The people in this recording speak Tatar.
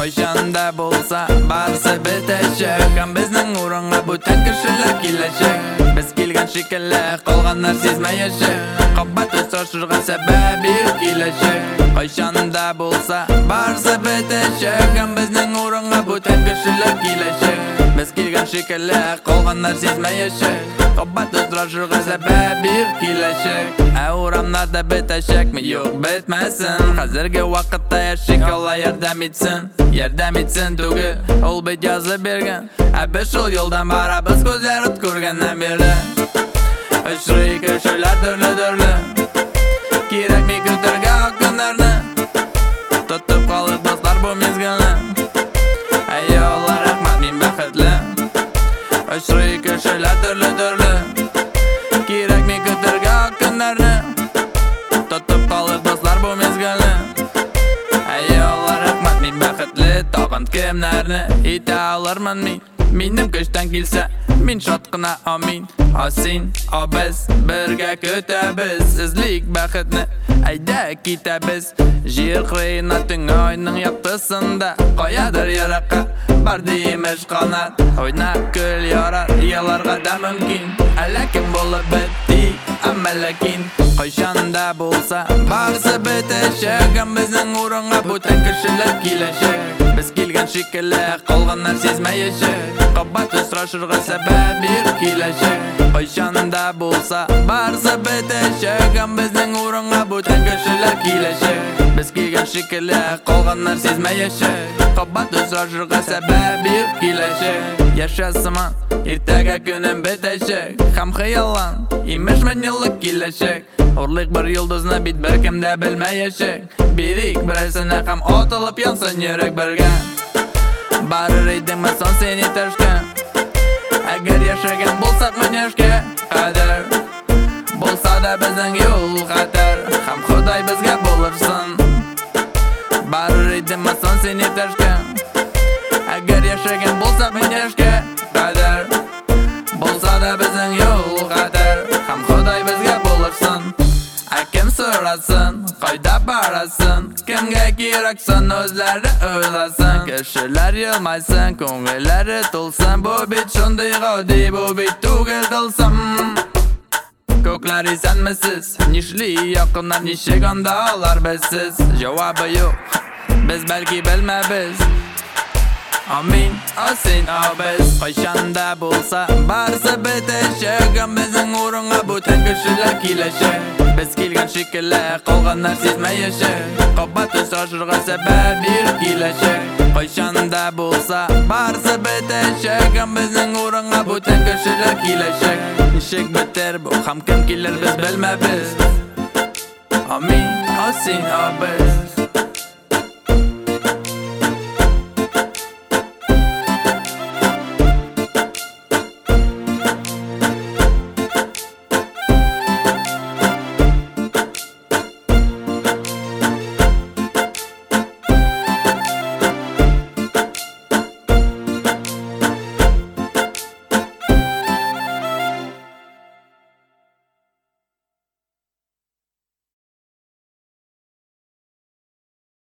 Kayşanda bolsa barsa bitecek. Hem bizning o'ringa butun kishilar kelajak. Biz kelgan shekilli qolganlar sezmayajak. Qobbat o'stirgan sababi kelajak. Kayşanda bolsa barsa bitecek. Hem bizning o'ringa butun kishilar kelajak. Biz kelgan shekilli qolganlar sezmayajak. Qobbat o'stirgan sababi kelajak. O'ramlarda bitashakmi yo'q bitmasin. Hozirgi vaqtda yashak Alloh yordam etsin. Yordam etsin tugul ol bit yozib bergan. Biz shul yo'ldan barabbiz ko'zlarib ko'rgandan beri. Ishrik shular turli kerakmi ko'targan kunlarni. Tutib qolib do'stlar bu mezgilni. Ayollar rahmat men baxtli. Ishrik shular turli kerakmi ko'targan kunlarni. Tutib qolib do'stlar bu mezgilni. Ayollar rahmat men baxtli. Tog'an kimlarni eta olarman men. Menim ko'chdan kelsa men shodqina amin. Asin biz birga ko'tamiz izlik baxtni. Ayda ketamiz yer qiynating oyning yoqtisida. Qo'yadir yaraqqa bar deymish qanot. O'ynab kul yorar yalarga da mumkin. Alakim bo'lib bitdi amma lakin Kayşanda bolsa barsa bitecek. Hem bizning o'ringa butun kishilar kelajak. Biz kelgan shekilli qolganlar sezmayajak. Qobbat o'stirgan sababi kelajak. Kayşanda bolsa barsa bitecek. Hem bizning o'ringa butun kishilar kelajak. Biz kelgan shekilli qolganlar sezmayajak. Qobbat o'stirgan sababi kelajak. Yashasman ertaga kunim bitajak. Ham xayollan imish men yillik kelajak. Urlik bir yulduzni bit bir kimda bilmayajak. Birik birsini ham otilib yonsin yurak birga. Barir edimmi son seni tashgan. Agar yashagan bo'lsak men yoshga qadar. Bo'lsa-da bizning yo'l xatar. Ham Xudoy bizga bo'lursin. Barir edimmi son seni tashgan. Agar yashagan bo'lsak men yoshga qadar. Bo'lsa-da bizning yo'l xatar. Ham Xudoy bizga bo'lursin. Kim so'rasin, qayda barasin, kimga keraksan o'zlari o'ylasin. Kishilar yilmaysin, ko'ngillari to'lsin. Bu bit shunday g'odiy, bu bit tugul qilsin. Ko'klar esanmisiz, nishli yaqinlar nishiganda olar bizsiz. Javobi yo'q, biz balki bilmaymiz. Amin, asin biz Kayşanda bolsa barsa bitecek. Hem bizning o'ringa butun kishilar kelajak. Biz kelgan shekilli qolganlar sezmayajak. Qobbat o'stirgan sababi kelajak. Kayşanda bolsa barsa bitecek. Hem bizning o'ringa butun kishilar kelajak. Ishik bitir bu ham kim kelar biz bilmaymiz. Amin, asin biz